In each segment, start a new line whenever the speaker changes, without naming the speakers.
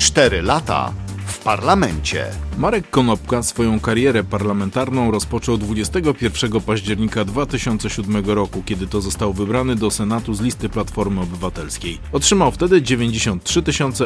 4 lata w parlamencie.
Marek Konopka swoją karierę parlamentarną rozpoczął 21 października 2007 roku, kiedy to został wybrany do Senatu z listy Platformy Obywatelskiej. Otrzymał wtedy 93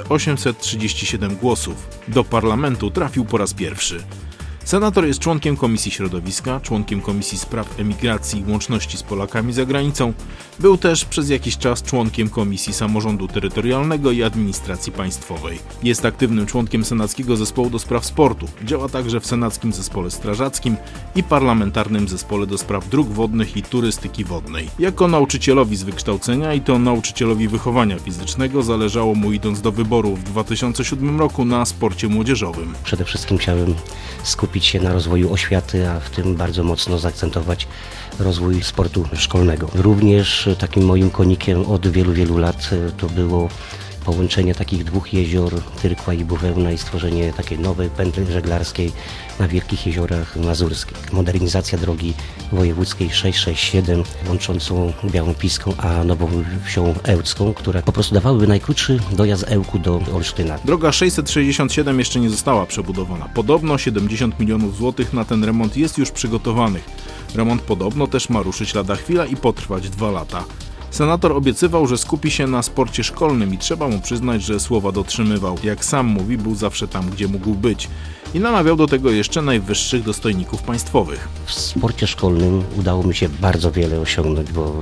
837 głosów. Do parlamentu trafił po raz pierwszy. Senator jest członkiem Komisji Środowiska, członkiem Komisji Spraw Emigracji i Łączności z Polakami za granicą. Był też przez jakiś czas członkiem Komisji Samorządu Terytorialnego i Administracji Państwowej. Jest aktywnym członkiem Senackiego Zespołu do Spraw Sportu. Działa także w Senackim Zespole Strażackim i Parlamentarnym Zespole do Spraw Dróg Wodnych i Turystyki Wodnej. Jako nauczycielowi z wykształcenia i to nauczycielowi wychowania fizycznego zależało mu, idąc do wyborów w 2007 roku, na sporcie młodzieżowym.
Przede wszystkim chciałem skupić się na rozwoju oświaty, a w tym bardzo mocno zaakcentować rozwój sportu szkolnego. Również takim moim konikiem od wielu lat to było połączenie takich dwóch jezior, Tyrkła i Buwełna, i stworzenie takiej nowej pętli żeglarskiej na Wielkich Jeziorach Mazurskich. Modernizacja drogi wojewódzkiej 667 łączącą Białą Piską a Nową Wsią Ełcką, która po prostu dawałyby najkrótszy dojazd Ełku do Olsztyna.
Droga 667 jeszcze nie została przebudowana. Podobno 70 milionów złotych na ten remont jest już przygotowanych. Remont podobno też ma ruszyć lada chwila i potrwać 2 lata. Senator obiecywał, że skupi się na sporcie szkolnym i trzeba mu przyznać, że słowa dotrzymywał. Jak sam mówi, był zawsze tam, gdzie mógł być. I namawiał do tego jeszcze najwyższych dostojników państwowych.
W sporcie szkolnym udało mi się bardzo wiele osiągnąć, bo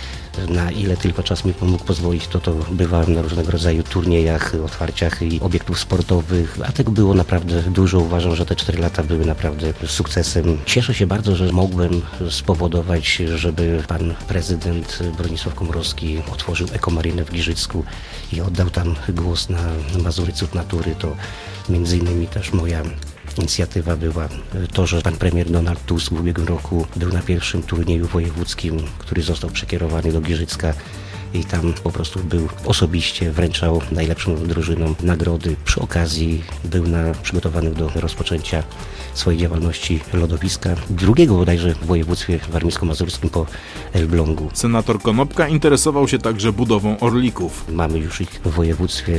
na ile tylko czas mi mógł pozwolić, to bywałem na różnego rodzaju turniejach, otwarciach i obiektów sportowych, a tego było naprawdę dużo. Uważam, że te 4 lata były naprawdę sukcesem. Cieszę się bardzo, że mogłem spowodować, żeby pan prezydent Bronisław Komorowski otworzył ekomarynę w Giżycku i oddał tam głos na Mazury Cud Natury. To między innymi też moja inicjatywa była to, że pan premier Donald Tusk w ubiegłym roku był na pierwszym turnieju wojewódzkim, który został przekierowany do Giżycka i tam po prostu osobiście wręczał najlepszym drużynom nagrody. Przy okazji był przygotowany do rozpoczęcia swojej działalności lodowiska, drugiego bodajże w województwie warmińsko-mazurskim po Elblągu.
Senator Konopka interesował się także budową orlików.
Mamy już ich w województwie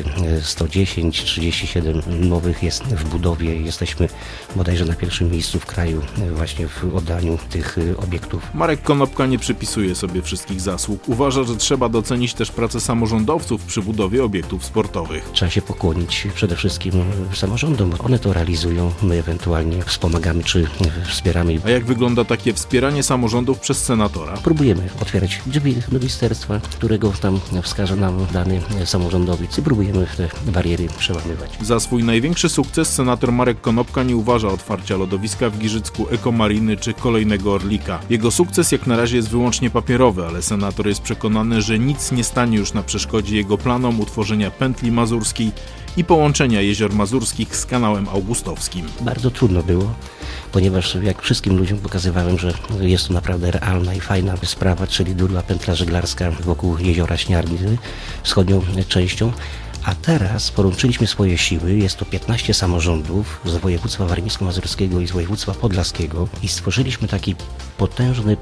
110, 37 nowych jest w budowie. Jesteśmy bodajże na pierwszym miejscu w kraju właśnie w oddaniu tych obiektów.
Marek Konopka nie przypisuje sobie wszystkich zasług. Uważa, że trzeba docenić też pracę samorządowców przy budowie obiektów sportowych.
Trzeba się pokłonić przede wszystkim samorządom. One to realizują, my ewentualnie wspomagamy czy wspieramy.
A jak wygląda takie wspieranie samorządów przez senatora?
Próbujemy otwierać drzwi ministerstwa, którego tam wskaże nam dany samorządowiec, i próbujemy te bariery przełamywać.
Za swój największy sukces senator Marek Konopka nie uważa otwarcia lodowiska w Giżycku, ekomariny czy kolejnego orlika. Jego sukces jak na razie jest wyłącznie papierowy, ale senator jest przekonany, że nic nie stanie już na przeszkodzie jego planom utworzenia pętli mazurskiej i połączenia jezior mazurskich z kanałem augustowskim.
Bardzo trudno było, ponieważ jak wszystkim ludziom pokazywałem, że jest to naprawdę realna i fajna sprawa, czyli druga pętla żeglarska wokół jeziora Śniarny, wschodnią częścią. A teraz połączyliśmy swoje siły, jest to 15 samorządów z województwa warmińsko-mazurskiego i z województwa podlaskiego i stworzyliśmy taki potężny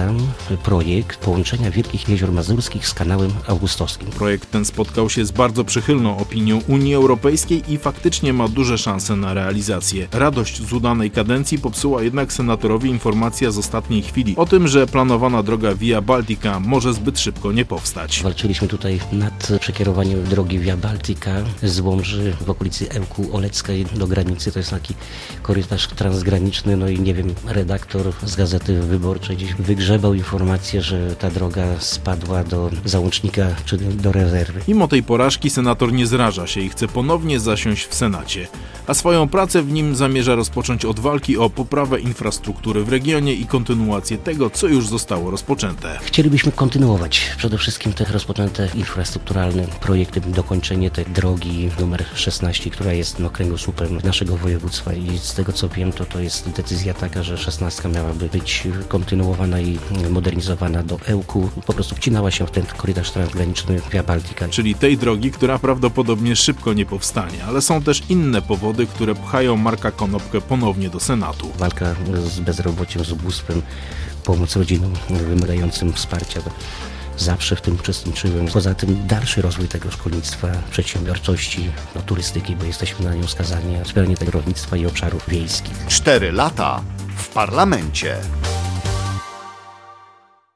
projekt połączenia Wielkich Jezior Mazurskich z kanałem augustowskim.
Projekt ten spotkał się z bardzo przychylną opinią Unii Europejskiej i faktycznie ma duże szanse na realizację. Radość z udanej kadencji popsuła jednak senatorowi informacja z ostatniej chwili o tym, że planowana droga Via Baltica może zbyt szybko nie powstać.
Walczyliśmy tutaj nad przekierowaniem drogi Via Baltica z Łomży w okolicy Ełku Oleckiej do granicy. To jest taki korytarz transgraniczny, no i nie wiem, redaktor z Gazety Wyborczej gdzieś wygrzebał informację, że ta droga spadła do załącznika czy do rezerwy.
Mimo tej porażki senator nie zraża się i chce ponownie zasiąść w Senacie, a swoją pracę w nim zamierza rozpocząć od walki o poprawę infrastruktury w regionie i kontynuację tego, co już zostało rozpoczęte.
Chcielibyśmy kontynuować przede wszystkim te rozpoczęte infrastrukturalne projekty, dokończenie tej drogi numer 16, która jest kręgosłupem naszego województwa i z tego co wiem, to jest decyzja taka, że 16 miałaby być kontynuowana i modernizowana do Ełku. Po prostu wcinała się w ten korytarz transgraniczny Via Baltica.
Czyli tej drogi, która prawdopodobnie szybko nie powstanie, ale są też inne powody, które pchają Marka Konopkę ponownie do Senatu.
Walka z bezrobociem, z ubóstwem, pomoc rodzinom wymagającym wsparcia zawsze w tym uczestniczyłem. Poza tym dalszy rozwój tego szkolnictwa, przedsiębiorczości, turystyki, bo jesteśmy na nią skazani, a spełnienie tego rolnictwa i obszarów wiejskich.
4 lata w parlamencie.